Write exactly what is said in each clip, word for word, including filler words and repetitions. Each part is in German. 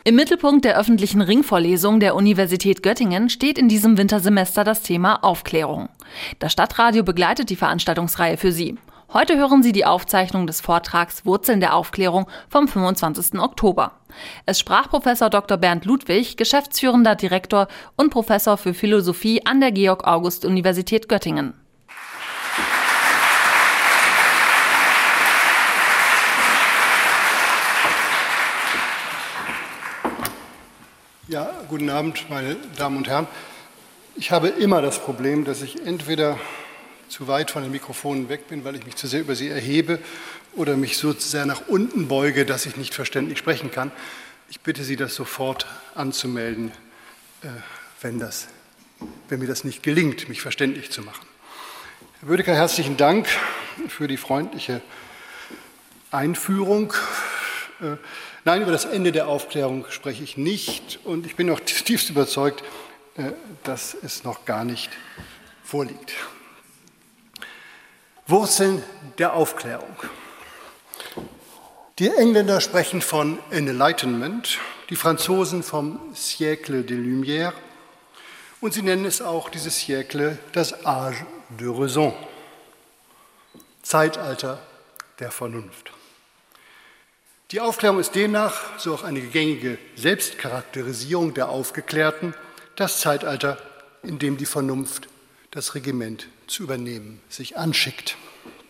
Im Mittelpunkt der öffentlichen Ringvorlesung der Universität Göttingen steht in diesem Wintersemester das Thema Aufklärung. Das Stadtradio begleitet die Veranstaltungsreihe für Sie. Heute hören Sie die Aufzeichnung des Vortrags Wurzeln der Aufklärung vom fünfundzwanzigsten Oktober. Es sprach Professor Doktor Bernd Ludwig, geschäftsführender Direktor und Professor für Philosophie an der Georg-August-Universität Göttingen. Ja, guten Abend, meine Damen und Herren. Ich habe immer das Problem, dass ich entweder zu weit von den Mikrofonen weg bin, weil ich mich zu sehr über sie erhebe, oder mich so sehr nach unten beuge, dass ich nicht verständlich sprechen kann. Ich bitte Sie, das sofort anzumelden, wenn, das, wenn mir das nicht gelingt, mich verständlich zu machen. Herr Bödecker, herzlichen Dank für die freundliche Einführung. Nein, über das Ende der Aufklärung spreche ich nicht, und ich bin auch tiefst überzeugt, dass es noch gar nicht vorliegt. Wurzeln der Aufklärung. Die Engländer sprechen von Enlightenment, die Franzosen vom Siècle des Lumières, und sie nennen es auch, dieses Siècle, das Âge de Raison, Zeitalter der Vernunft. Die Aufklärung ist demnach, so auch eine gängige Selbstcharakterisierung der Aufgeklärten, das Zeitalter, in dem die Vernunft das Regiment zu übernehmen sich anschickt.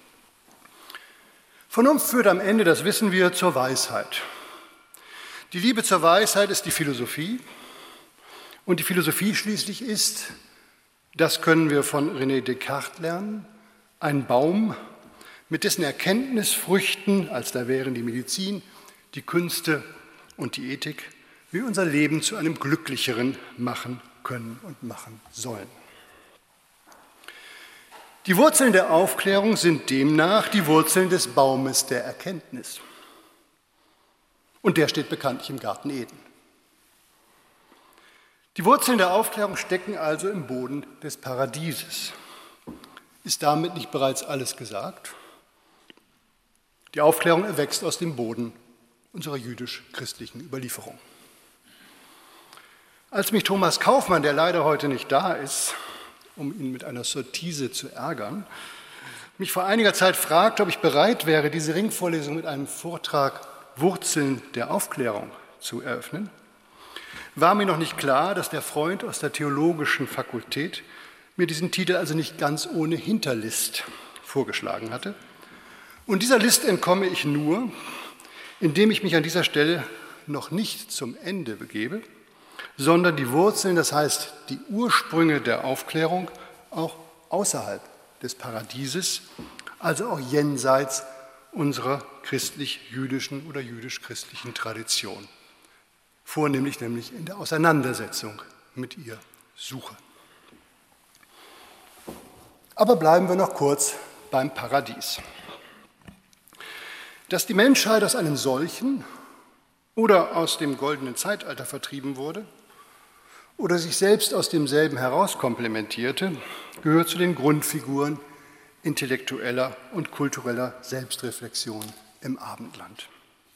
Vernunft führt am Ende, das wissen wir, zur Weisheit. Die Liebe zur Weisheit ist die Philosophie, und die Philosophie schließlich ist, das können wir von René Descartes lernen, ein Baum, mit dessen Erkenntnisfrüchten, als da wären die Medizin, die Künste und die Ethik, wir unser Leben zu einem glücklicheren machen können und machen sollen. Die Wurzeln der Aufklärung sind demnach die Wurzeln des Baumes der Erkenntnis. Und der steht bekanntlich im Garten Eden. Die Wurzeln der Aufklärung stecken also im Boden des Paradieses. Ist damit nicht bereits alles gesagt? Die Aufklärung erwächst aus dem Boden unserer jüdisch-christlichen Überlieferung. Als mich Thomas Kaufmann, der leider heute nicht da ist, um ihn mit einer Sottise zu ärgern, mich vor einiger Zeit fragte, ob ich bereit wäre, diese Ringvorlesung mit einem Vortrag Wurzeln der Aufklärung zu eröffnen, war mir noch nicht klar, dass der Freund aus der Theologischen Fakultät mir diesen Titel also nicht ganz ohne Hinterlist vorgeschlagen hatte. Und dieser List entkomme ich nur, indem ich mich an dieser Stelle noch nicht zum Ende begebe, sondern die Wurzeln, das heißt die Ursprünge der Aufklärung, auch außerhalb des Paradieses, also auch jenseits unserer christlich-jüdischen oder jüdisch-christlichen Tradition, vornehmlich nämlich in der Auseinandersetzung mit ihr suche. Aber bleiben wir noch kurz beim Paradies. Dass die Menschheit aus einem solchen oder aus dem goldenen Zeitalter vertrieben wurde oder sich selbst aus demselben herauskomplementierte, gehört zu den Grundfiguren intellektueller und kultureller Selbstreflexion im Abendland.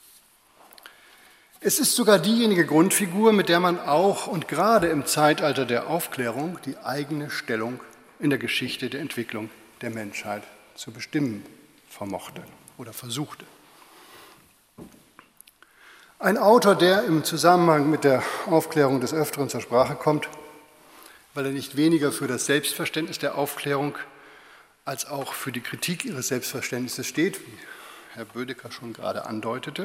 Es ist sogar diejenige Grundfigur, mit der man auch und gerade im Zeitalter der Aufklärung die eigene Stellung in der Geschichte der Entwicklung der Menschheit zu bestimmen vermochte oder versuchte. Ein Autor, der im Zusammenhang mit der Aufklärung des Öfteren zur Sprache kommt, weil er nicht weniger für das Selbstverständnis der Aufklärung als auch für die Kritik ihres Selbstverständnisses steht, wie Herr Bödecker schon gerade andeutete.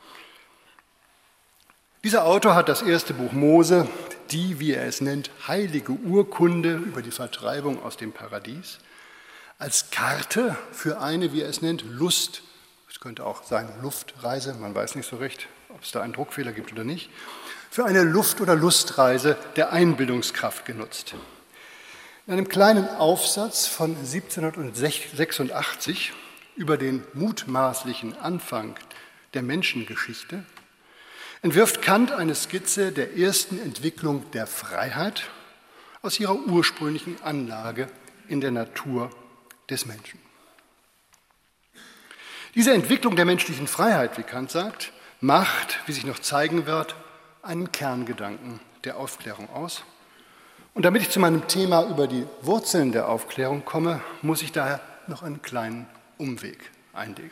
Dieser Autor hat das erste Buch Mose, die, wie er es nennt, heilige Urkunde über die Vertreibung aus dem Paradies, als Karte für eine, wie er es nennt, Lust, es könnte auch sein Luftreise, man weiß nicht so recht, ob es da einen Druckfehler gibt oder nicht, für eine Luft- oder Lustreise der Einbildungskraft genutzt. In einem kleinen Aufsatz von siebzehnhundertsechsundachtzig über den mutmaßlichen Anfang der Menschengeschichte entwirft Kant eine Skizze der ersten Entwicklung der Freiheit aus ihrer ursprünglichen Anlage in der Natur des Menschen. Diese Entwicklung der menschlichen Freiheit, wie Kant sagt, macht, wie sich noch zeigen wird, einen Kerngedanken der Aufklärung aus. Und damit ich zu meinem Thema über die Wurzeln der Aufklärung komme, muss ich daher noch einen kleinen Umweg einlegen.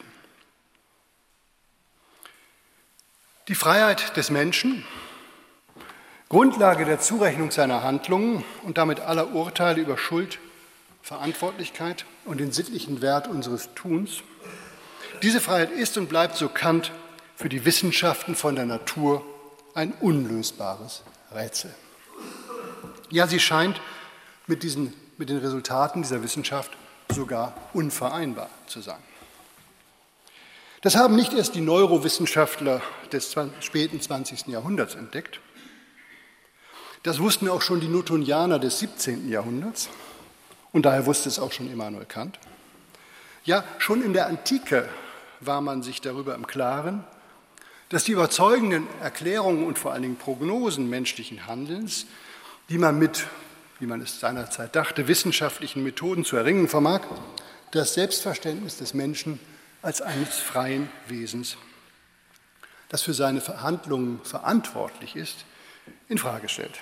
Die Freiheit des Menschen, Grundlage der Zurechnung seiner Handlungen und damit aller Urteile über Schuld, Verantwortlichkeit und den sittlichen Wert unseres Tuns. Diese Freiheit ist und bleibt, so Kant, für die Wissenschaften von der Natur ein unlösbares Rätsel. Ja, sie scheint mit, diesen, mit den Resultaten dieser Wissenschaft sogar unvereinbar zu sein. Das haben nicht erst die Neurowissenschaftler des späten zwanzigsten Jahrhunderts entdeckt. Das wussten auch schon die Newtonianer des siebzehnten Jahrhunderts und daher wusste es auch schon Immanuel Kant. Ja, schon in der Antike war man sich darüber im Klaren, dass die überzeugenden Erklärungen und vor allen Dingen Prognosen menschlichen Handelns, die man mit, wie man es seinerzeit dachte, wissenschaftlichen Methoden zu erringen vermag, das Selbstverständnis des Menschen als eines freien Wesens, das für seine Handlungen verantwortlich ist, in Frage stellt.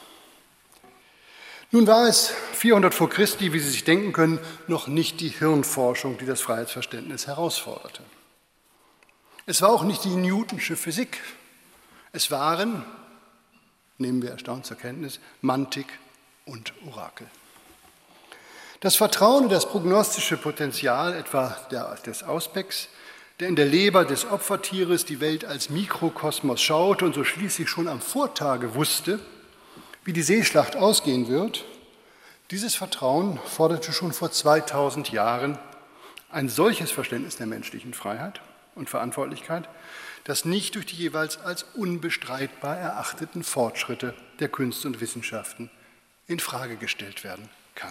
Nun war es vierhundert vor Christi, wie Sie sich denken können, noch nicht die Hirnforschung, die das Freiheitsverständnis herausforderte. Es war auch nicht die Newtonsche Physik. Es waren, nehmen wir erstaunt zur Kenntnis, Mantik und Orakel. Das Vertrauen in das prognostische Potenzial etwa der, des Auspecks, der in der Leber des Opfertieres die Welt als Mikrokosmos schaute und so schließlich schon am Vortage wusste, wie die Seeschlacht ausgehen wird, dieses Vertrauen forderte schon vor zweitausend Jahren ein solches Verständnis der menschlichen Freiheit und Verantwortlichkeit, das nicht durch die jeweils als unbestreitbar erachteten Fortschritte der Künste und Wissenschaften in Frage gestellt werden kann.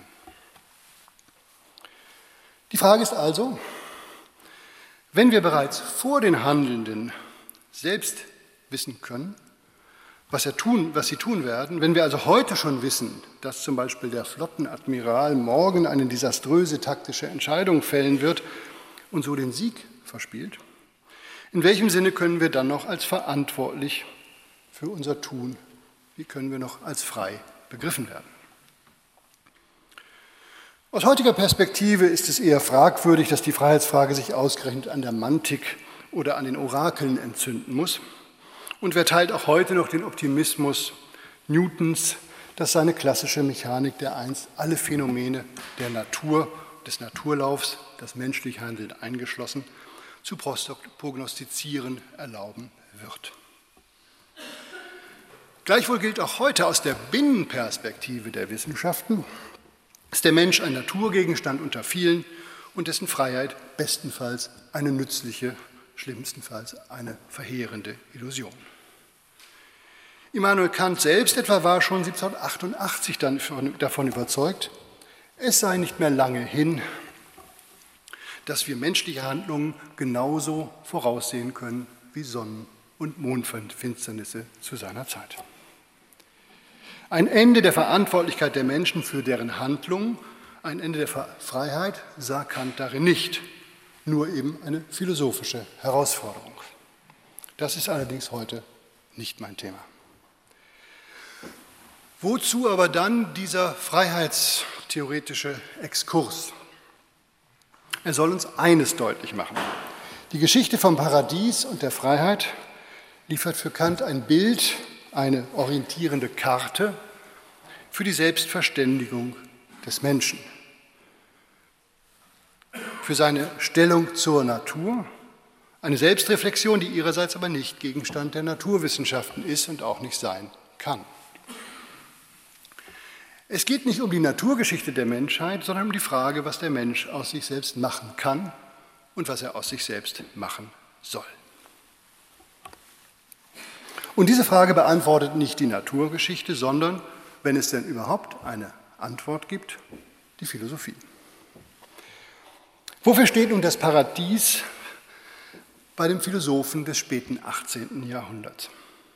Die Frage ist also, wenn wir bereits vor den Handelnden selbst wissen können, was, er tun, was sie tun werden, wenn wir also heute schon wissen, dass zum Beispiel der Flottenadmiral morgen eine desaströse taktische Entscheidung fällen wird und so den Sieg verspielt, in welchem Sinne können wir dann noch als verantwortlich für unser Tun, wie können wir noch als frei begriffen werden? Aus heutiger Perspektive ist es eher fragwürdig, dass die Freiheitsfrage sich ausgerechnet an der Mantik oder an den Orakeln entzünden muss. Und wer teilt auch heute noch den Optimismus Newtons, dass seine klassische Mechanik der einst alle Phänomene der Natur, des Naturlaufs, das menschliche Handeln eingeschlossen, zu prognostizieren erlauben wird. Gleichwohl gilt auch heute aus der Binnenperspektive der Wissenschaften, ist der Mensch ein Naturgegenstand unter vielen und dessen Freiheit bestenfalls eine nützliche, schlimmstenfalls eine verheerende Illusion. Immanuel Kant selbst etwa war schon siebzehnhundertachtundachtzig davon überzeugt, es sei nicht mehr lange hin, dass wir menschliche Handlungen genauso voraussehen können wie Sonnen- und Mondfinsternisse zu seiner Zeit. Ein Ende der Verantwortlichkeit der Menschen für deren Handlungen, ein Ende der Freiheit sah Kant darin nicht, nur eben eine philosophische Herausforderung. Das ist allerdings heute nicht mein Thema. Wozu aber dann dieser freiheitstheoretische Exkurs? Er soll uns eines deutlich machen. Die Geschichte vom Paradies und der Freiheit liefert für Kant ein Bild, eine orientierende Karte für die Selbstverständigung des Menschen, für seine Stellung zur Natur, eine Selbstreflexion, die ihrerseits aber nicht Gegenstand der Naturwissenschaften ist und auch nicht sein kann. Es geht nicht um die Naturgeschichte der Menschheit, sondern um die Frage, was der Mensch aus sich selbst machen kann und was er aus sich selbst machen soll. Und diese Frage beantwortet nicht die Naturgeschichte, sondern, wenn es denn überhaupt eine Antwort gibt, die Philosophie. Wofür steht nun das Paradies bei dem Philosophen des späten achtzehnten Jahrhunderts?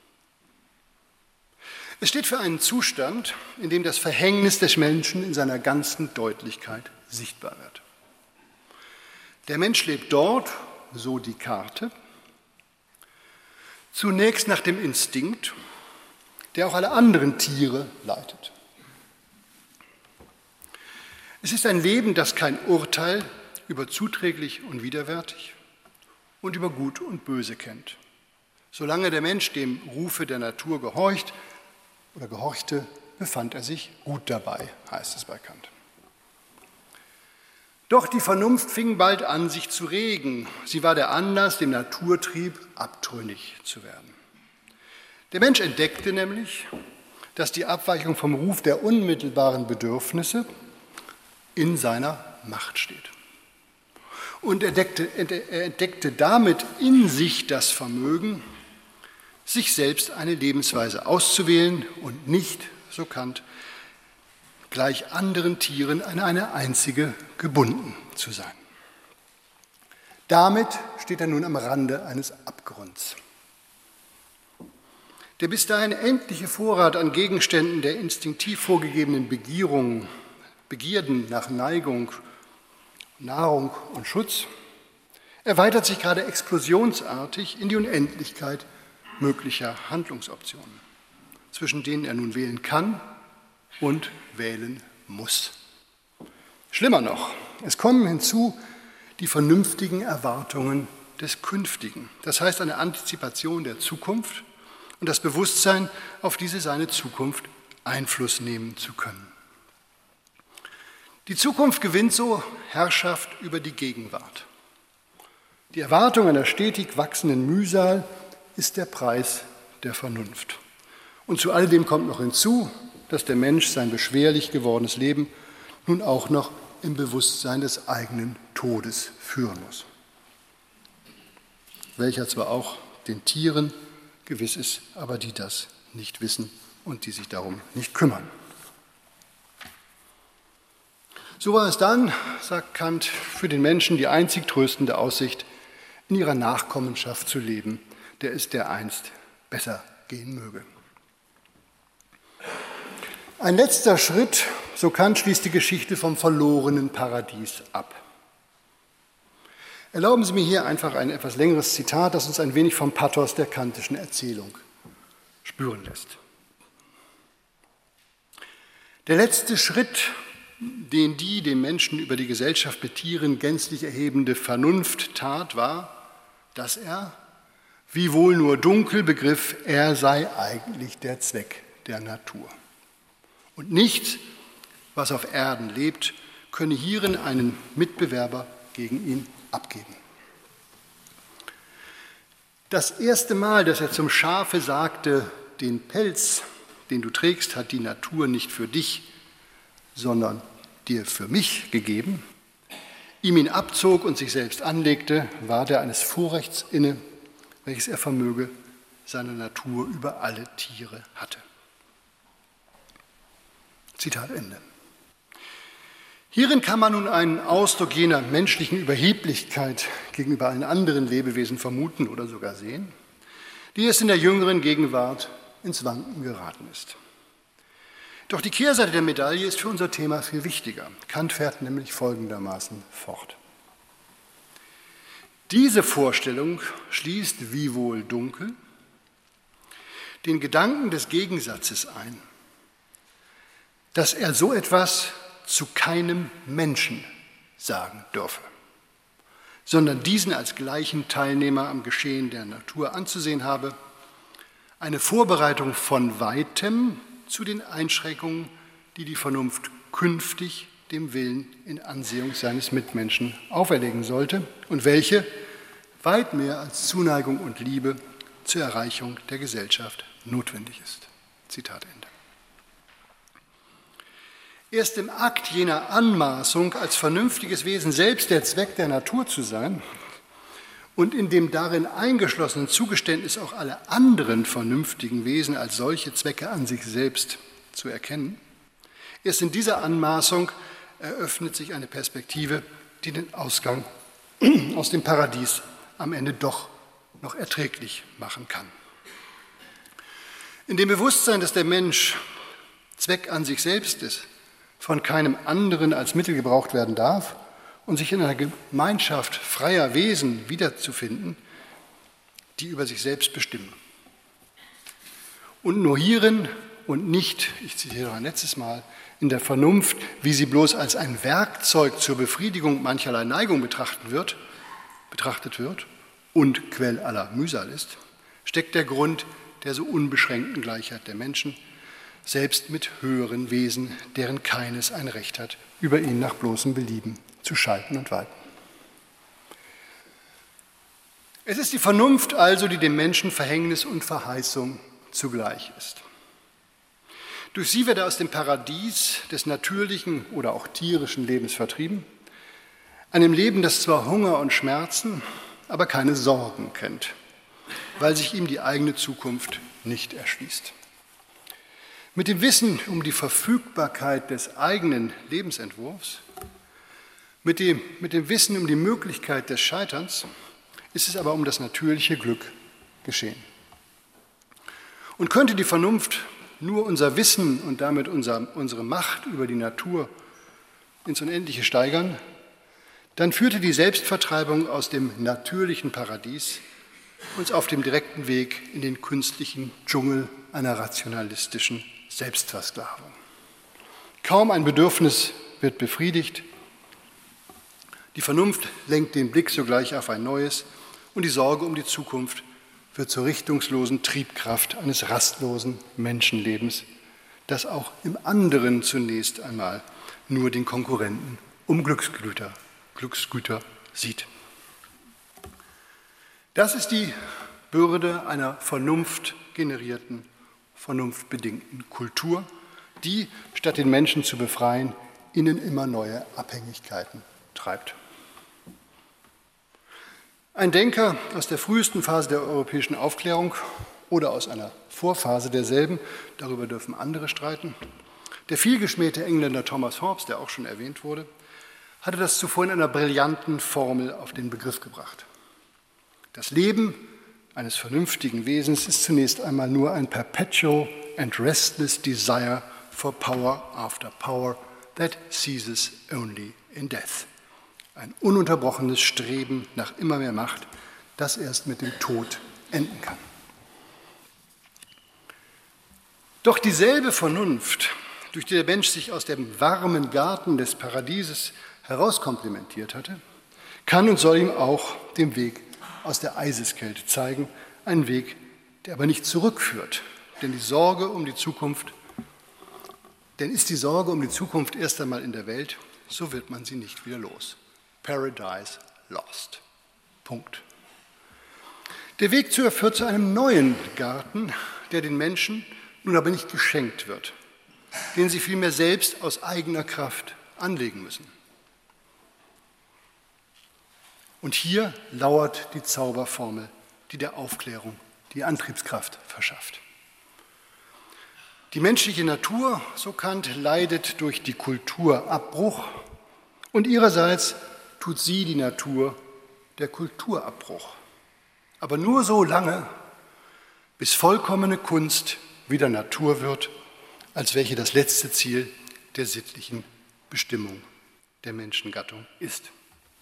Es steht für einen Zustand, in dem das Verhängnis des Menschen in seiner ganzen Deutlichkeit sichtbar wird. Der Mensch lebt dort, so die Karte, Zunächst nach dem Instinkt, der auch alle anderen Tiere leitet. Es ist ein Leben, das kein Urteil über zuträglich und widerwärtig und über Gut und Böse kennt. Solange der Mensch dem Rufe der Natur gehorcht oder gehorchte, befand er sich gut dabei, heißt es bei Kant. Doch die Vernunft fing bald an, sich zu regen. Sie war der Anlass, dem Naturtrieb abtrünnig zu werden. Der Mensch entdeckte nämlich, dass die Abweichung vom Ruf der unmittelbaren Bedürfnisse in seiner Macht steht. Und er entdeckte, er entdeckte damit in sich das Vermögen, sich selbst eine Lebensweise auszuwählen und nicht, so Kant, gleich anderen Tieren an eine einzige gebunden zu sein. Damit steht er nun am Rande eines Abgrunds. Der bis dahin endliche Vorrat an Gegenständen der instinktiv vorgegebenen Begierungen, Begierden nach Neigung, Nahrung und Schutz, erweitert sich gerade explosionsartig in die Unendlichkeit möglicher Handlungsoptionen, zwischen denen er nun wählen kann und wählen muss. Schlimmer noch, es kommen hinzu die vernünftigen Erwartungen des Künftigen, das heißt eine Antizipation der Zukunft und das Bewusstsein, auf diese seine Zukunft Einfluss nehmen zu können. Die Zukunft gewinnt so Herrschaft über die Gegenwart. Die Erwartung einer stetig wachsenden Mühsal ist der Preis der Vernunft. Und zu alledem kommt noch hinzu, dass der Mensch sein beschwerlich gewordenes Leben nun auch noch im Bewusstsein des eigenen Todes führen muss, welcher zwar auch den Tieren gewiss ist, aber die das nicht wissen und die sich darum nicht kümmern. So war es dann, sagt Kant, für den Menschen die einzig tröstende Aussicht, in ihrer Nachkommenschaft zu leben, der es dereinst besser gehen möge. Ein letzter Schritt, so Kant, schließt die Geschichte vom verlorenen Paradies ab. Erlauben Sie mir hier einfach ein etwas längeres Zitat, das uns ein wenig vom Pathos der kantischen Erzählung spüren lässt. Der letzte Schritt, den die dem Menschen über die Gesellschaft mit Tieren gänzlich erhebende Vernunft tat, war, dass er, wiewohl nur dunkel begriff, er sei eigentlich der Zweck der Natur. Und nichts, was auf Erden lebt, könne hierin einen Mitbewerber gegen ihn abgeben. Das erste Mal, dass er zum Schafe sagte, den Pelz, den du trägst, hat die Natur nicht für dich, sondern dir für mich gegeben, ihm ihn abzog und sich selbst anlegte, war der eines Vorrechts inne, welches er vermöge seiner Natur über alle Tiere hatte. Zitat Ende. Hierin kann man nun einen Ausdruck jener menschlichen Überheblichkeit gegenüber allen anderen Lebewesen vermuten oder sogar sehen, die es in der jüngeren Gegenwart ins Wanken geraten ist. Doch die Kehrseite der Medaille ist für unser Thema viel wichtiger. Kant fährt nämlich folgendermaßen fort. Diese Vorstellung schließt, wiewohl dunkel, den Gedanken des Gegensatzes ein, dass er so etwas zu keinem Menschen sagen dürfe, sondern diesen als gleichen Teilnehmer am Geschehen der Natur anzusehen habe, eine Vorbereitung von Weitem zu den Einschränkungen, die die Vernunft künftig dem Willen in Ansehung seines Mitmenschen auferlegen sollte und welche weit mehr als Zuneigung und Liebe zur Erreichung der Gesellschaft notwendig ist. Zitat Ende. Erst im Akt jener Anmaßung, als vernünftiges Wesen selbst der Zweck der Natur zu sein und in dem darin eingeschlossenen Zugeständnis auch alle anderen vernünftigen Wesen als solche Zwecke an sich selbst zu erkennen, erst in dieser Anmaßung eröffnet sich eine Perspektive, die den Ausgang aus dem Paradies am Ende doch noch erträglich machen kann. In dem Bewusstsein, dass der Mensch Zweck an sich selbst ist, von keinem anderen als Mittel gebraucht werden darf und sich in einer Gemeinschaft freier Wesen wiederzufinden, die über sich selbst bestimmen. Und nur hierin und nicht, ich zitiere noch ein letztes Mal, in der Vernunft, wie sie bloß als ein Werkzeug zur Befriedigung mancherlei Neigung betrachtet wird, betrachtet wird und Quell aller Mühsal ist, steckt der Grund der so unbeschränkten Gleichheit der Menschen, selbst mit höheren Wesen, deren keines ein Recht hat, über ihn nach bloßem Belieben zu schalten und walten. Es ist die Vernunft also, die dem Menschen Verhängnis und Verheißung zugleich ist. Durch sie wird er aus dem Paradies des natürlichen oder auch tierischen Lebens vertrieben, einem Leben, das zwar Hunger und Schmerzen, aber keine Sorgen kennt, weil sich ihm die eigene Zukunft nicht erschließt. Mit dem Wissen um die Verfügbarkeit des eigenen Lebensentwurfs, mit dem, mit dem Wissen um die Möglichkeit des Scheiterns, ist es aber um das natürliche Glück geschehen. Und könnte die Vernunft nur unser Wissen und damit unser, unsere Macht über die Natur ins Unendliche steigern, dann führte die Selbstvertreibung aus dem natürlichen Paradies uns auf dem direkten Weg in den künstlichen Dschungel einer rationalistischen Selbstversklavung. Kaum ein Bedürfnis wird befriedigt, die Vernunft lenkt den Blick sogleich auf ein neues und die Sorge um die Zukunft wird zur richtungslosen Triebkraft eines rastlosen Menschenlebens, das auch im anderen zunächst einmal nur den Konkurrenten um Glücksgüter, Glücksgüter sieht. Das ist die Bürde einer vernunftgenerierten, vernunftbedingten Kultur, die, statt den Menschen zu befreien, ihnen immer neue Abhängigkeiten treibt. Ein Denker aus der frühesten Phase der europäischen Aufklärung oder aus einer Vorphase derselben, darüber dürfen andere streiten, der vielgeschmähte Engländer Thomas Hobbes, der auch schon erwähnt wurde, hatte das zuvor in einer brillanten Formel auf den Begriff gebracht. Das Leben eines vernünftigen Wesens ist zunächst einmal nur ein perpetual and restless desire for power after power that ceases only in death. Ein ununterbrochenes Streben nach immer mehr Macht, das erst mit dem Tod enden kann. Doch dieselbe Vernunft, durch die der Mensch sich aus dem warmen Garten des Paradieses herauskomplimentiert hatte, kann und soll ihm auch den Weg aus der Eiseskälte zeigen, einen Weg, der aber nicht zurückführt, denn die Sorge um die Zukunft, denn ist die Sorge um die Zukunft erst einmal in der Welt, so wird man sie nicht wieder los. Paradise lost. Punkt. Der Weg führt zu einem neuen Garten, der den Menschen nun aber nicht geschenkt wird, den sie vielmehr selbst aus eigener Kraft anlegen müssen. Und hier lauert die Zauberformel, die der Aufklärung die Antriebskraft verschafft. Die menschliche Natur, so Kant, leidet durch die Kulturabbruch und ihrerseits tut sie die Natur der Kulturabbruch. Aber nur so lange, bis vollkommene Kunst wieder Natur wird, als welche das letzte Ziel der sittlichen Bestimmung der Menschengattung ist.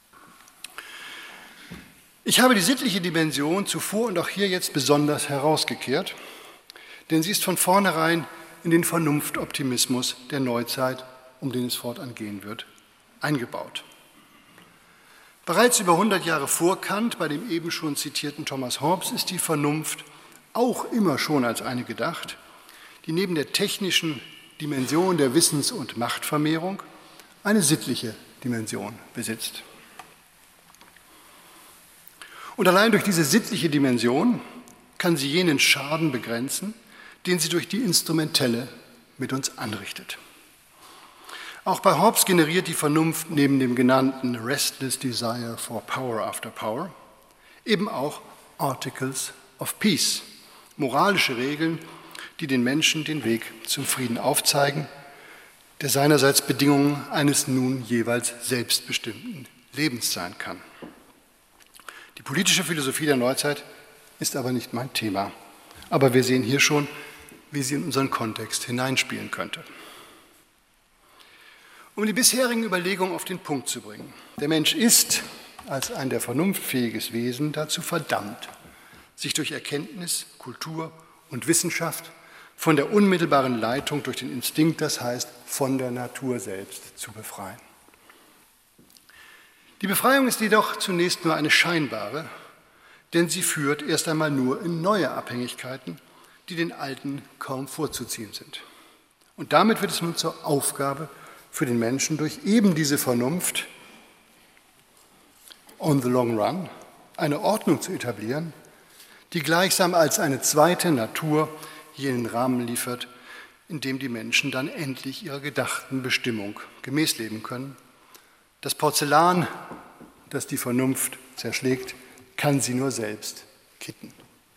Ich habe die sittliche Dimension zuvor und auch hier jetzt besonders herausgekehrt, denn sie ist von vornherein in den Vernunftoptimismus der Neuzeit, um den es fortan gehen wird, eingebaut. Bereits über hundert Jahre vor Kant, bei dem eben schon zitierten Thomas Hobbes, ist die Vernunft auch immer schon als eine gedacht, die neben der technischen Dimension der Wissens- und Machtvermehrung eine sittliche Dimension besitzt. Und allein durch diese sittliche Dimension kann sie jenen Schaden begrenzen, den sie durch die Instrumentelle mit uns anrichtet. Auch bei Hobbes generiert die Vernunft neben dem genannten Restless Desire for Power after Power eben auch Articles of Peace, moralische Regeln, die den Menschen den Weg zum Frieden aufzeigen, der seinerseits Bedingungen eines nun jeweils selbstbestimmten Lebens sein kann. Die politische Philosophie der Neuzeit ist aber nicht mein Thema, aber wir sehen hier schon, wie sie in unseren Kontext hineinspielen könnte. Um die bisherigen Überlegungen auf den Punkt zu bringen. Der Mensch ist als ein der vernunftfähiges Wesen dazu verdammt, sich durch Erkenntnis, Kultur und Wissenschaft von der unmittelbaren Leitung durch den Instinkt, das heißt von der Natur selbst, zu befreien. Die Befreiung ist jedoch zunächst nur eine scheinbare, denn sie führt erst einmal nur in neue Abhängigkeiten, die den alten kaum vorzuziehen sind. Und damit wird es nun zur Aufgabe für den Menschen, durch eben diese Vernunft on the long run eine Ordnung zu etablieren, die gleichsam als eine zweite Natur jenen Rahmen liefert, in dem die Menschen dann endlich ihrer gedachten Bestimmung gemäß leben können. Das Porzellan, das die Vernunft zerschlägt, kann sie nur selbst kitten.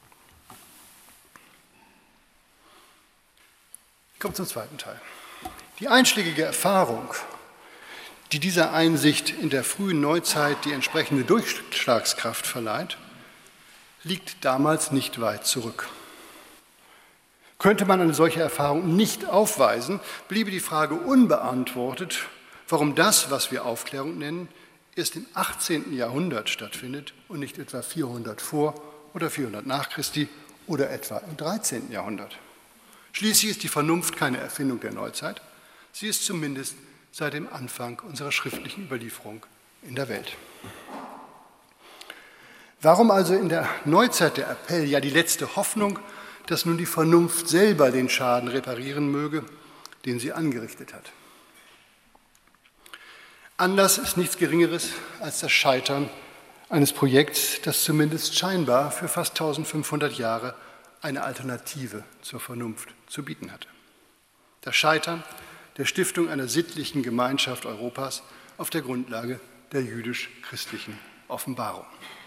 Ich komme zum zweiten Teil. Die einschlägige Erfahrung, die dieser Einsicht in der frühen Neuzeit die entsprechende Durchschlagskraft verleiht, liegt damals nicht weit zurück. Könnte man eine solche Erfahrung nicht aufweisen, bliebe die Frage unbeantwortet, warum das, was wir Aufklärung nennen, erst im achtzehnten Jahrhundert stattfindet und nicht etwa vierhundert vor oder vierhundert nach Christi oder etwa im dreizehnten Jahrhundert. Schließlich ist die Vernunft keine Erfindung der Neuzeit, sie ist zumindest seit dem Anfang unserer schriftlichen Überlieferung in der Welt. Warum also in der Neuzeit der Appell, ja die letzte Hoffnung, dass nun die Vernunft selber den Schaden reparieren möge, den sie angerichtet hat? Anlass ist nichts Geringeres als das Scheitern eines Projekts, das zumindest scheinbar für fast eintausendfünfhundert Jahre eine Alternative zur Vernunft zu bieten hatte. Das Scheitern der Stiftung einer sittlichen Gemeinschaft Europas auf der Grundlage der jüdisch-christlichen Offenbarung.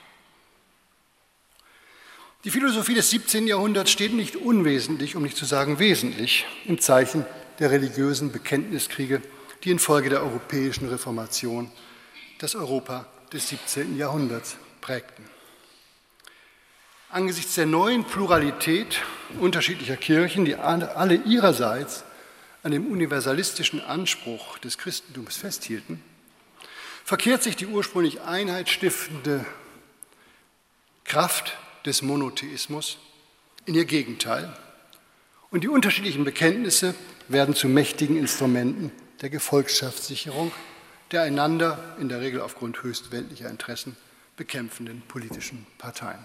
Die Philosophie des siebzehnten Jahrhunderts steht nicht unwesentlich, um nicht zu sagen wesentlich, im Zeichen der religiösen Bekenntniskriege, die infolge der europäischen Reformation das Europa des siebzehnten Jahrhunderts prägten. Angesichts der neuen Pluralität unterschiedlicher Kirchen, die alle ihrerseits an dem universalistischen Anspruch des Christentums festhielten, verkehrt sich die ursprünglich einheitsstiftende Kraft des Monotheismus in ihr Gegenteil und die unterschiedlichen Bekenntnisse werden zu mächtigen Instrumenten der Gefolgschaftssicherung der einander, in der Regel aufgrund höchst weltlicher Interessen, bekämpfenden politischen Parteien.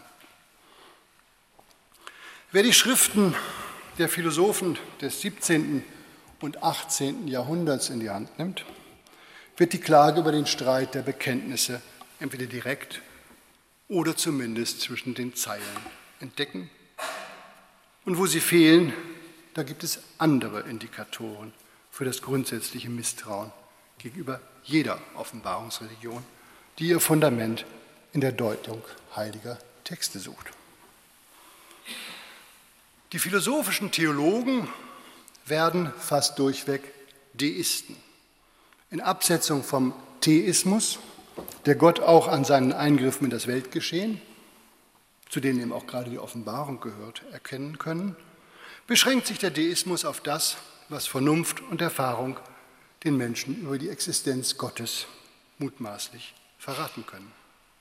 Wer die Schriften der Philosophen des siebzehnten und achtzehnten Jahrhunderts in die Hand nimmt, wird die Klage über den Streit der Bekenntnisse entweder direkt oder zumindest zwischen den Zeilen entdecken. Und wo sie fehlen, da gibt es andere Indikatoren für das grundsätzliche Misstrauen gegenüber jeder Offenbarungsreligion, die ihr Fundament in der Deutung heiliger Texte sucht. Die philosophischen Theologen werden fast durchweg Deisten. In Absetzung vom Theismus, der Gott auch an seinen Eingriffen in das Weltgeschehen, zu denen eben auch gerade die Offenbarung gehört, erkennen können, beschränkt sich der Deismus auf das, was Vernunft und Erfahrung den Menschen über die Existenz Gottes mutmaßlich verraten können.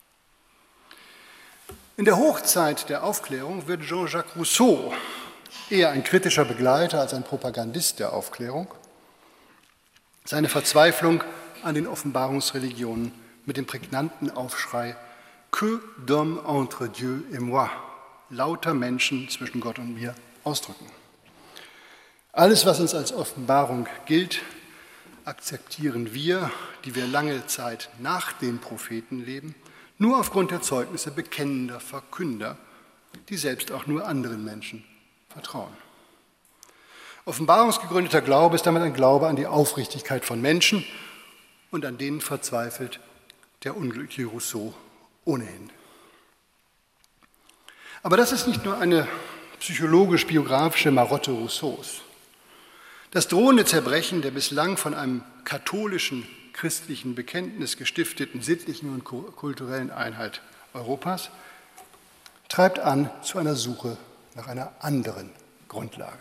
In der Hochzeit der Aufklärung wird Jean-Jacques Rousseau eher ein kritischer Begleiter als ein Propagandist der Aufklärung. Seine Verzweiflung an den Offenbarungsreligionen mit dem prägnanten Aufschrei Que d'hommes entre Dieu et moi, lauter Menschen zwischen Gott und mir, ausdrücken. Alles, was uns als Offenbarung gilt, akzeptieren wir, die wir lange Zeit nach den Propheten leben, nur aufgrund der Zeugnisse bekennender Verkünder, die selbst auch nur anderen Menschen vertrauen. Offenbarungsgegründeter Glaube ist damit ein Glaube an die Aufrichtigkeit von Menschen und an denen verzweifelt der unglückliche Rousseau ohnehin. Aber das ist nicht nur eine psychologisch-biografische Marotte Rousseaus. Das drohende Zerbrechen der bislang von einem katholischen, christlichen Bekenntnis gestifteten sittlichen und kulturellen Einheit Europas treibt an zu einer Suche nach einer anderen Grundlage.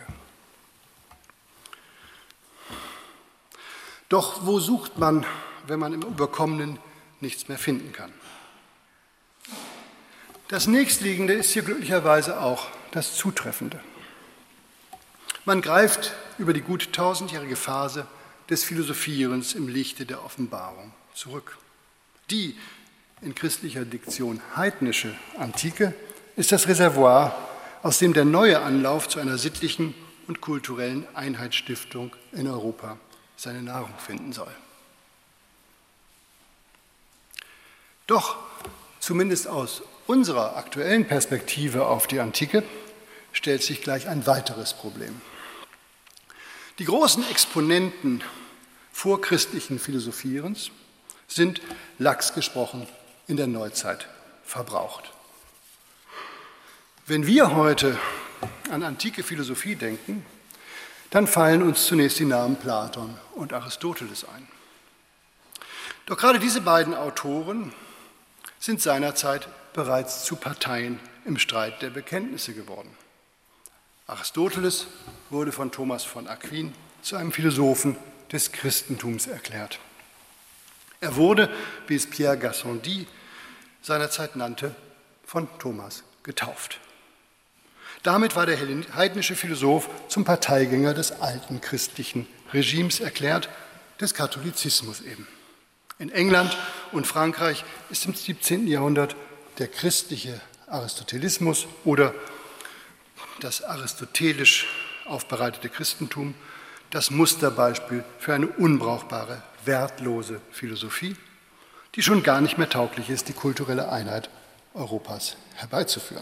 Doch wo sucht man, wenn man im Überkommenen nichts mehr finden kann? Das Nächstliegende ist hier glücklicherweise auch das Zutreffende. Man greift über die gut tausendjährige Phase des Philosophierens im Lichte der Offenbarung zurück. Die in christlicher Diktion heidnische Antike ist das Reservoir, aus dem der neue Anlauf zu einer sittlichen und kulturellen Einheitsstiftung in Europa seine Nahrung finden soll. Doch, zumindest aus unserer aktuellen Perspektive auf die Antike, stellt sich gleich ein weiteres Problem. Die großen Exponenten vorchristlichen Philosophierens sind, lax gesprochen, in der Neuzeit verbraucht. Wenn wir heute an antike Philosophie denken, dann fallen uns zunächst die Namen Platon und Aristoteles ein. Doch gerade diese beiden Autoren sind seinerzeit bereits zu Parteien im Streit der Bekenntnisse geworden. Aristoteles wurde von Thomas von Aquin zu einem Philosophen des Christentums erklärt. Er wurde, wie es Pierre Gassendi seinerzeit nannte, von Thomas getauft. Damit war der heidnische Philosoph zum Parteigänger des alten christlichen Regimes erklärt, des Katholizismus eben. In England und Frankreich ist im siebzehnten Jahrhundert der christliche Aristotelismus oder das aristotelisch aufbereitete Christentum das Musterbeispiel für eine unbrauchbare, wertlose Philosophie, die schon gar nicht mehr tauglich ist, die kulturelle Einheit Europas herbeizuführen.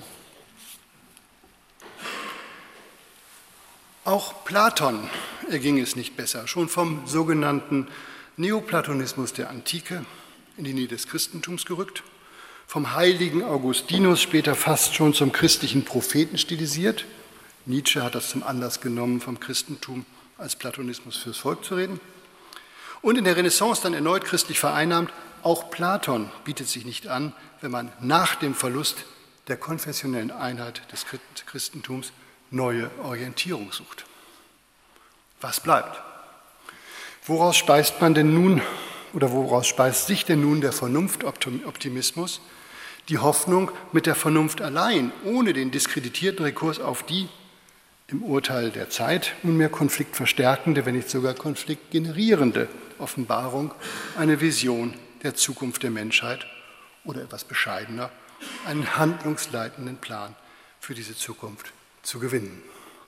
Auch Platon erging es nicht besser. Schon vom sogenannten Neoplatonismus der Antike in die Nähe des Christentums gerückt, vom heiligen Augustinus später fast schon zum christlichen Propheten stilisiert. Nietzsche hat das zum Anlass genommen, vom Christentum als Platonismus fürs Volk zu reden. Und in der Renaissance dann erneut christlich vereinnahmt, auch Platon bietet sich nicht an, wenn man nach dem Verlust der konfessionellen Einheit des Christentums neue Orientierung sucht. Was bleibt? Woraus speist man denn nun, oder woraus speist sich denn nun der Vernunftoptimismus, die Hoffnung, mit der Vernunft allein, ohne den diskreditierten Rekurs auf die im Urteil der Zeit nunmehr konfliktverstärkende, wenn nicht sogar konfliktgenerierende Offenbarung, eine Vision der Zukunft der Menschheit oder etwas bescheidener, einen handlungsleitenden Plan für diese Zukunft zu gewinnen.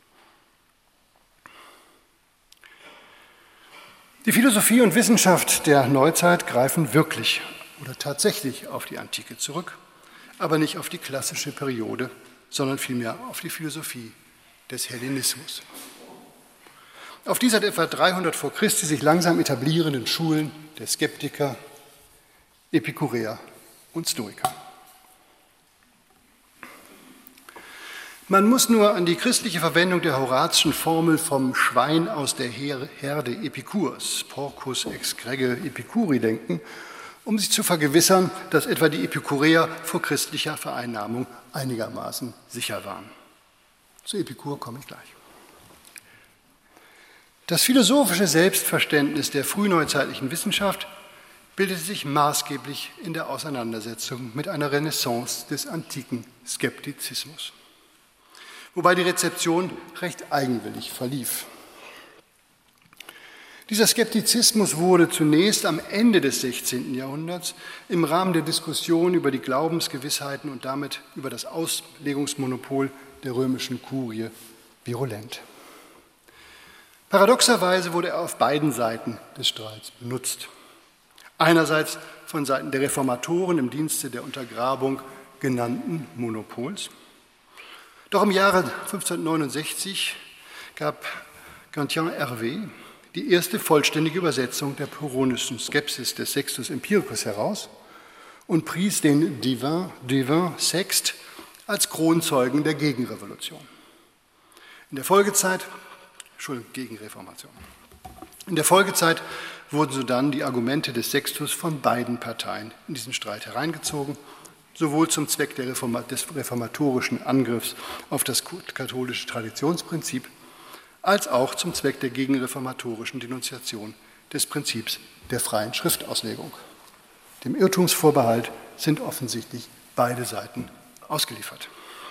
Die Philosophie und Wissenschaft der Neuzeit greifen wirklich oder tatsächlich auf die Antike zurück, aber nicht auf die klassische Periode, sondern vielmehr auf die Philosophie des Hellenismus. Auf die seit etwa dreihundert vor Christi sich langsam etablierenden Schulen der Skeptiker, Epikureer und Stoiker. Man muss nur an die christliche Verwendung der Horazischen Formel vom Schwein aus der Herde Epikurs, porcus ex grege Epicuri, denken, um sich zu vergewissern, dass etwa die Epikureer vor christlicher Vereinnahmung einigermaßen sicher waren. Zu Epikur komme ich gleich. Das philosophische Selbstverständnis der frühneuzeitlichen Wissenschaft bildete sich maßgeblich in der Auseinandersetzung mit einer Renaissance des antiken Skeptizismus, wobei die Rezeption recht eigenwillig verlief. Dieser Skeptizismus wurde zunächst am Ende des sechzehnten Jahrhunderts im Rahmen der Diskussion über die Glaubensgewissheiten und damit über das Auslegungsmonopol der römischen Kurie virulent. Paradoxerweise wurde er auf beiden Seiten des Streits benutzt. Einerseits von Seiten der Reformatoren im Dienste der Untergrabung genannten Monopols. Doch im Jahre fünfzehnhundertneunundsechzig gab Quentin Hervé die erste vollständige Übersetzung der pyrrhonischen Skepsis des Sextus Empiricus heraus und pries den Divin, Divin Sext als Kronzeugen der Gegenrevolution. In der Folgezeit, Entschuldigung, Gegenreformation. In der Folgezeit wurden sodann die Argumente des Sextus von beiden Parteien in diesen Streit hereingezogen, sowohl zum Zweck der Reforma- des reformatorischen Angriffs auf das katholische Traditionsprinzip, als auch zum Zweck der gegenreformatorischen Denunziation des Prinzips der freien Schriftauslegung. Dem Irrtumsvorbehalt sind offensichtlich beide Seiten ausgeliefert.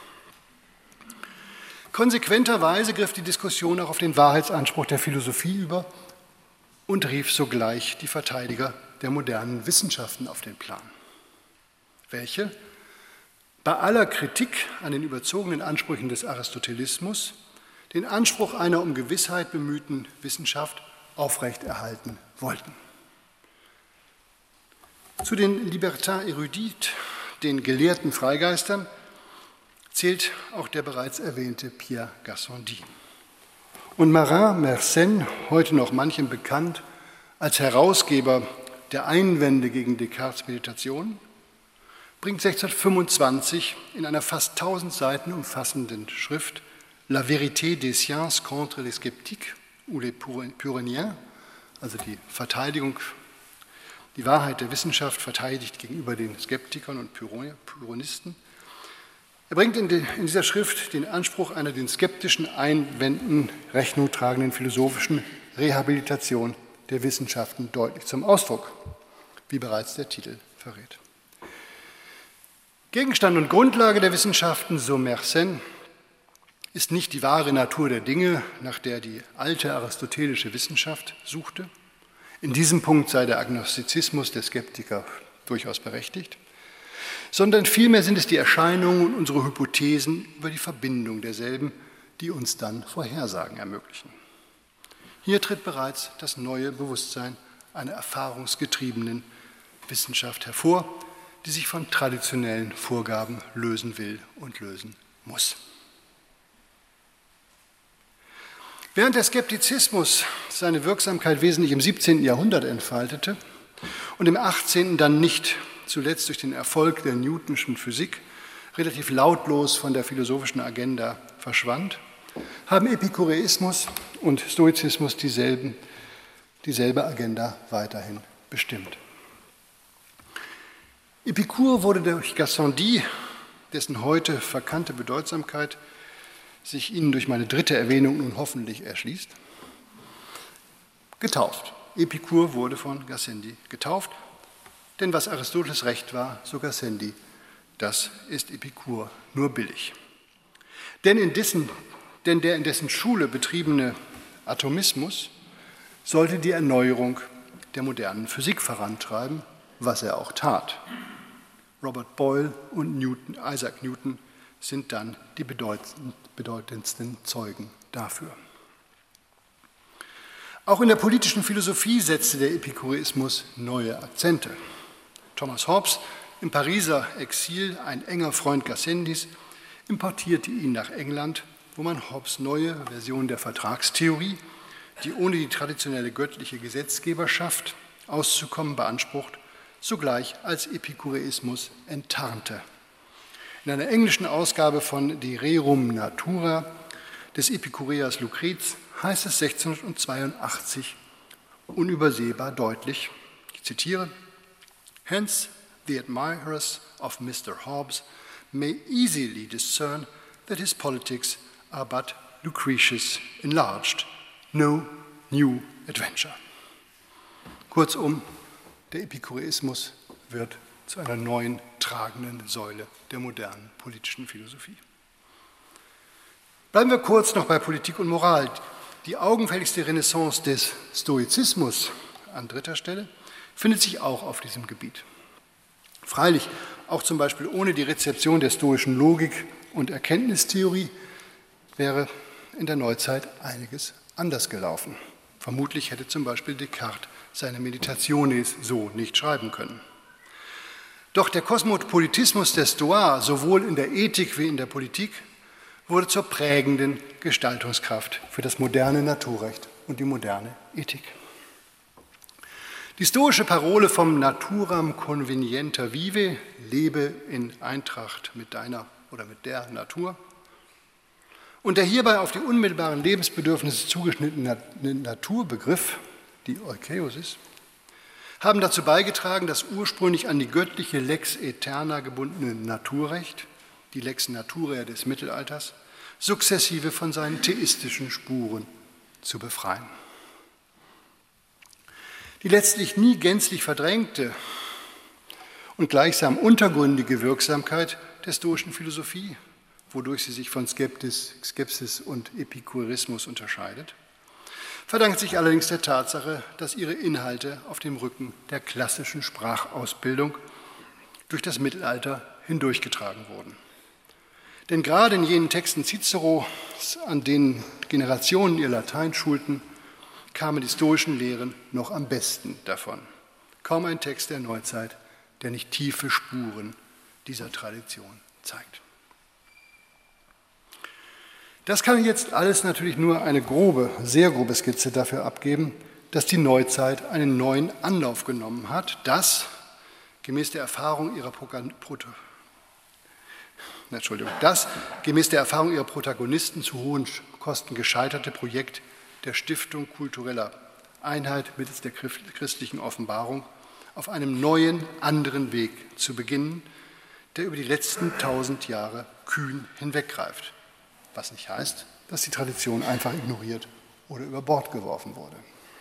Konsequenterweise griff die Diskussion auch auf den Wahrheitsanspruch der Philosophie über und rief sogleich die Verteidiger der modernen Wissenschaften auf den Plan, welche bei aller Kritik an den überzogenen Ansprüchen des Aristotelismus den Anspruch einer um Gewissheit bemühten Wissenschaft aufrechterhalten wollten. Zu den Libertins Érudits, den gelehrten Freigeistern, zählt auch der bereits erwähnte Pierre Gassendi. Und Marin Mersenne, heute noch manchem bekannt als Herausgeber der Einwände gegen Descartes' Meditation, bringt sechzehnhundertfünfundzwanzig in einer fast tausend Seiten umfassenden Schrift La vérité des sciences contre les sceptiques ou les pyrrhoniens, also die Verteidigung, die Wahrheit der Wissenschaft verteidigt gegenüber den Skeptikern und Pyrrhonisten. Er bringt in, in dieser Schrift den Anspruch einer den skeptischen Einwänden Rechnung tragenden philosophischen Rehabilitation der Wissenschaften deutlich zum Ausdruck, wie bereits der Titel verrät. Gegenstand und Grundlage der Wissenschaften, so Mersenne, ist nicht die wahre Natur der Dinge, nach der die alte aristotelische Wissenschaft suchte. In diesem Punkt sei der Agnostizismus der Skeptiker durchaus berechtigt, sondern vielmehr sind es die Erscheinungen und unsere Hypothesen über die Verbindung derselben, die uns dann Vorhersagen ermöglichen. Hier tritt bereits das neue Bewusstsein einer erfahrungsgetriebenen Wissenschaft hervor, die sich von traditionellen Vorgaben lösen will und lösen muss. Während der Skeptizismus seine Wirksamkeit wesentlich im siebzehnten Jahrhundert entfaltete und im achtzehnten dann nicht zuletzt durch den Erfolg der Newtonschen Physik relativ lautlos von der philosophischen Agenda verschwand, haben Epikureismus und Stoizismus dieselben, dieselbe Agenda weiterhin bestimmt. Epikur wurde durch Gassendi, dessen heute verkannte Bedeutsamkeit sich Ihnen durch meine dritte Erwähnung nun hoffentlich erschließt, getauft. Epikur wurde von Gassendi getauft, denn was Aristoteles Recht war, so Gassendi, das ist Epikur nur billig. Denn, in dessen, denn der in dessen Schule betriebene Atomismus sollte die Erneuerung der modernen Physik vorantreiben, was er auch tat. Robert Boyle und Newton, Isaac Newton sind dann die bedeutendsten Zeugen dafür. Auch in der politischen Philosophie setzte der Epikureismus neue Akzente. Thomas Hobbes, im Pariser Exil ein enger Freund Gassendis, importierte ihn nach England, wo man Hobbes' neue Version der Vertragstheorie, die ohne die traditionelle göttliche Gesetzgeberschaft auszukommen beansprucht, sogleich als Epikureismus enttarnte. In einer englischen Ausgabe von De Rerum Natura des Epikureers Lucrez heißt es sechzehnhundertzweiundachtzig unübersehbar deutlich, ich zitiere, Hence the admirers of Mister Hobbes may easily discern that his politics are but Lucretius enlarged, no new adventure. Kurzum, der Epikureismus wird zu einer neuen tragenden Säule der modernen politischen Philosophie. Bleiben wir kurz noch bei Politik und Moral. Die augenfälligste Renaissance des Stoizismus an dritter Stelle findet sich auch auf diesem Gebiet. Freilich, auch zum Beispiel ohne die Rezeption der stoischen Logik und Erkenntnistheorie wäre in der Neuzeit einiges anders gelaufen. Vermutlich hätte zum Beispiel Descartes seine Meditationes so nicht schreiben können. Doch der Kosmopolitismus der Stoa, sowohl in der Ethik wie in der Politik, wurde zur prägenden Gestaltungskraft für das moderne Naturrecht und die moderne Ethik. Die stoische Parole vom Naturam convenienter vive, lebe in Eintracht mit deiner oder mit der Natur, und der hierbei auf die unmittelbaren Lebensbedürfnisse zugeschnittene Naturbegriff, die Oikeiosis, haben dazu beigetragen, das ursprünglich an die göttliche Lex Aeterna gebundene Naturrecht, die Lex Naturae des Mittelalters, sukzessive von seinen theistischen Spuren zu befreien. Die letztlich nie gänzlich verdrängte und gleichsam untergründige Wirksamkeit der stoischen Philosophie, wodurch sie sich von Skeptis, Skepsis und Epikurismus unterscheidet, verdankt sich allerdings der Tatsache, dass ihre Inhalte auf dem Rücken der klassischen Sprachausbildung durch das Mittelalter hindurchgetragen wurden. Denn gerade in jenen Texten Ciceros, an denen Generationen ihr Latein schulten, kamen die stoischen Lehren noch am besten davon. Kaum ein Text der Neuzeit, der nicht tiefe Spuren dieser Tradition zeigt. Das kann jetzt alles natürlich nur eine grobe, sehr grobe Skizze dafür abgeben, dass die Neuzeit einen neuen Anlauf genommen hat, das gemäß der Erfahrung ihrer Protagonisten, Entschuldigung, das gemäß der Erfahrung ihrer Protagonisten zu hohen Kosten gescheiterte Projekt der Stiftung kultureller Einheit mittels der christlichen Offenbarung auf einem neuen, anderen Weg zu beginnen, der über die letzten tausend Jahre kühn hinweggreift. Was nicht heißt, dass die Tradition einfach ignoriert oder über Bord geworfen wurde.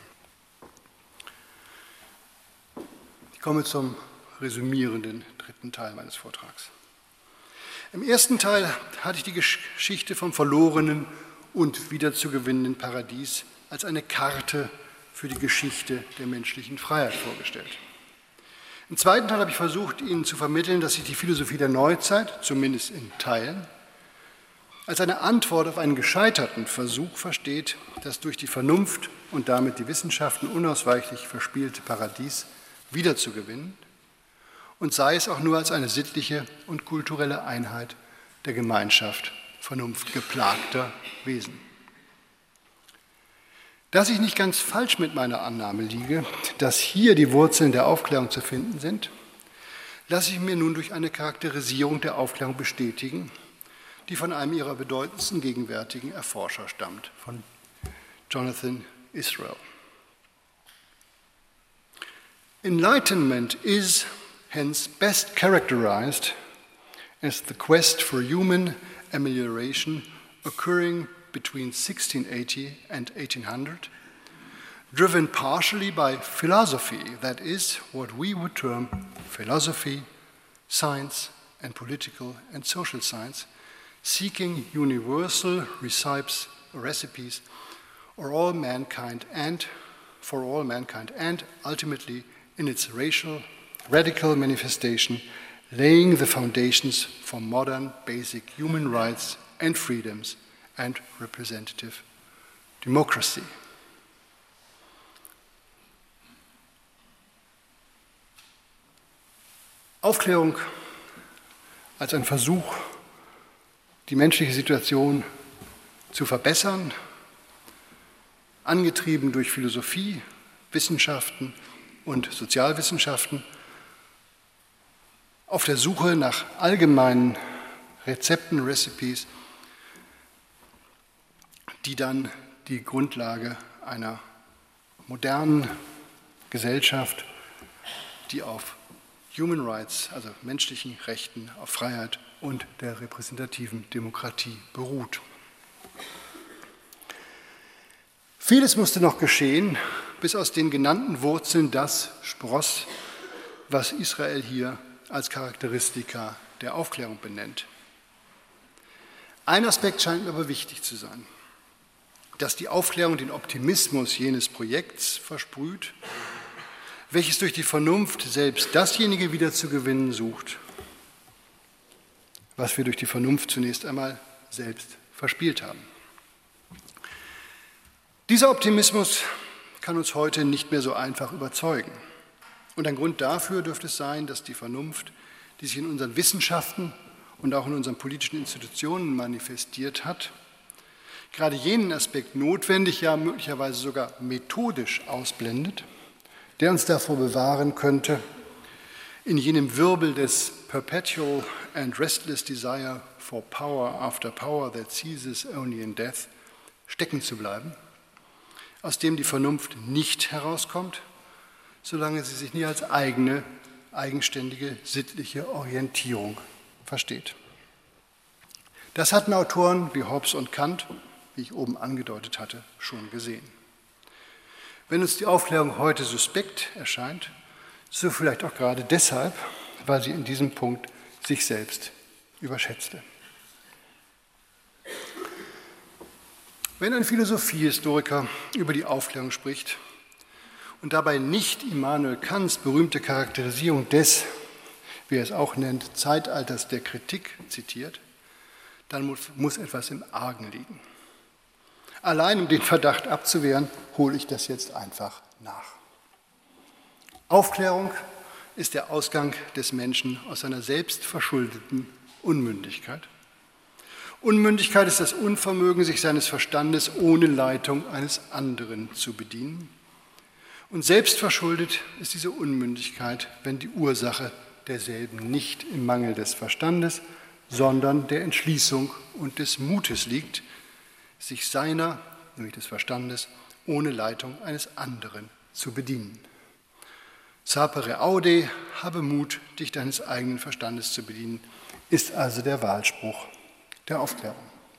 Ich komme zum resümierenden dritten Teil meines Vortrags. Im ersten Teil hatte ich die Geschichte vom verlorenen und wiederzugewinnenden Paradies als eine Karte für die Geschichte der menschlichen Freiheit vorgestellt. Im zweiten Teil habe ich versucht, Ihnen zu vermitteln, dass sich die Philosophie der Neuzeit, zumindest in Teilen, als eine Antwort auf einen gescheiterten Versuch versteht, das durch die Vernunft und damit die Wissenschaften unausweichlich verspielte Paradies wiederzugewinnen, und sei es auch nur als eine sittliche und kulturelle Einheit der Gemeinschaft vernunftgeplagter Wesen. Dass ich nicht ganz falsch mit meiner Annahme liege, dass hier die Wurzeln der Aufklärung zu finden sind, lasse ich mir nun durch eine Charakterisierung der Aufklärung bestätigen, die von einem ihrer bedeutendsten gegenwärtigen Erforscher stammt, von Jonathan Israel. Enlightenment is hence best characterized as the quest for human amelioration occurring between sixteen eighty and eighteen hundred, driven partially by philosophy, that is, what we would term philosophy, science, and political and social science, seeking universal recipes, recipes or all mankind and for all mankind, and ultimately in its racial, radical manifestation, laying the foundations for modern basic human rights and freedoms and representative democracy. Aufklärung als ein Versuch, die menschliche Situation zu verbessern, angetrieben durch Philosophie, Wissenschaften und Sozialwissenschaften, auf der Suche nach allgemeinen Rezepten, Recipes, die dann die Grundlage einer modernen Gesellschaft, die auf Human Rights, also menschlichen Rechten, auf Freiheit und der repräsentativen Demokratie beruht. Vieles musste noch geschehen, bis aus den genannten Wurzeln das spross, was Israel hier als Charakteristika der Aufklärung benennt. Ein Aspekt scheint mir aber wichtig zu sein, dass die Aufklärung den Optimismus jenes Projekts versprüht, welches durch die Vernunft selbst dasjenige wiederzugewinnen sucht, was wir durch die Vernunft zunächst einmal selbst verspielt haben. Dieser Optimismus kann uns heute nicht mehr so einfach überzeugen. Und ein Grund dafür dürfte es sein, dass die Vernunft, die sich in unseren Wissenschaften und auch in unseren politischen Institutionen manifestiert hat, gerade jenen Aspekt notwendig, ja möglicherweise sogar methodisch ausblendet, der uns davor bewahren könnte, in jenem Wirbel des perpetual and restless desire for power after power that ceases only in death stecken zu bleiben, aus dem die Vernunft nicht herauskommt, solange sie sich nie als eigene, eigenständige, sittliche Orientierung versteht. Das hatten Autoren wie Hobbes und Kant, wie ich oben angedeutet hatte, schon gesehen. Wenn uns die Aufklärung heute suspekt erscheint, so vielleicht auch gerade deshalb, weil sie in diesem Punkt sich selbst überschätzte. Wenn ein Philosophiehistoriker über die Aufklärung spricht und dabei nicht Immanuel Kants berühmte Charakterisierung des, wie er es auch nennt, Zeitalters der Kritik zitiert, dann muss, muss etwas im Argen liegen. Allein um den Verdacht abzuwehren, hole ich das jetzt einfach nach. Aufklärung ist der Ausgang des Menschen aus seiner selbstverschuldeten Unmündigkeit. Unmündigkeit ist das Unvermögen, sich seines Verstandes ohne Leitung eines anderen zu bedienen. Und selbstverschuldet ist diese Unmündigkeit, wenn die Ursache derselben nicht im Mangel des Verstandes, sondern der Entschließung und des Mutes liegt, sich seiner, nämlich des Verstandes, ohne Leitung eines anderen zu bedienen. Sapere aude, habe Mut, dich deines eigenen Verstandes zu bedienen, ist also der Wahlspruch der Aufklärung.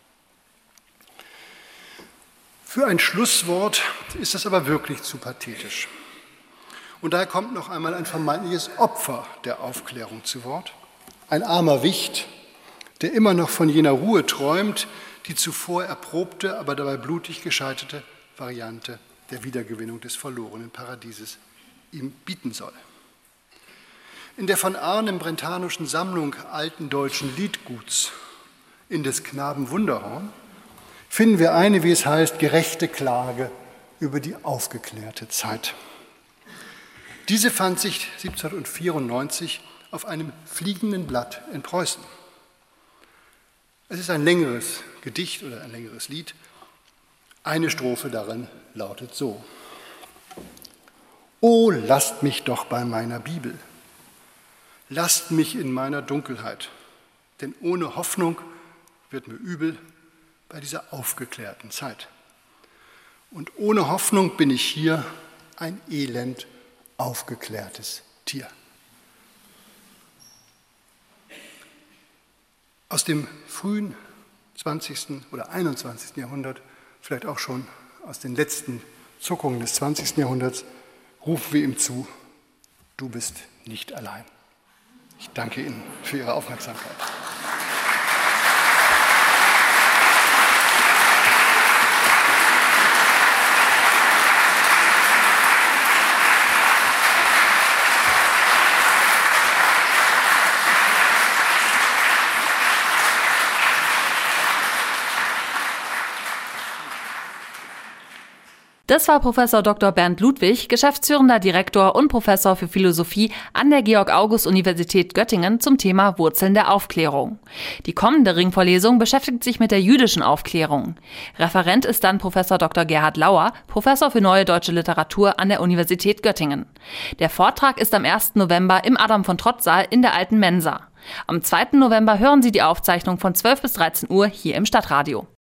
Für ein Schlusswort ist das aber wirklich zu pathetisch. Und daher kommt noch einmal ein vermeintliches Opfer der Aufklärung zu Wort. Ein armer Wicht, der immer noch von jener Ruhe träumt, die zuvor erprobte, aber dabei blutig gescheiterte Variante der Wiedergewinnung des verlorenen Paradieses ihm bieten soll. In der von Arnim Brentanischen Sammlung alten deutschen Liedguts in des Knaben Wunderhorn finden wir eine, wie es heißt, gerechte Klage über die aufgeklärte Zeit. Diese fand sich siebzehnhundertvierundneunzig auf einem fliegenden Blatt in Preußen. Es ist ein längeres Gedicht oder ein längeres Lied. Eine Strophe darin lautet so: O, lasst mich doch bei meiner Bibel, lasst mich in meiner Dunkelheit, denn ohne Hoffnung wird mir übel bei dieser aufgeklärten Zeit. Und ohne Hoffnung bin ich hier ein elend aufgeklärtes Tier. Aus dem frühen zwanzigsten oder einundzwanzigsten Jahrhundert, vielleicht auch schon aus den letzten Zuckungen des zwanzigsten Jahrhunderts, rufen wir ihm zu: Du bist nicht allein. Ich danke Ihnen für Ihre Aufmerksamkeit. Das war Professor Doktor Bernd Ludwig, geschäftsführender Direktor und Professor für Philosophie an der Georg-August-Universität Göttingen zum Thema Wurzeln der Aufklärung. Die kommende Ringvorlesung beschäftigt sich mit der jüdischen Aufklärung. Referent ist dann Professor Doktor Gerhard Lauer, Professor für Neue Deutsche Literatur an der Universität Göttingen. Der Vortrag ist am ersten November im Adam von Trott-Saal in der Alten Mensa. Am zweiten November hören Sie die Aufzeichnung von zwölf bis dreizehn Uhr hier im Stadtradio.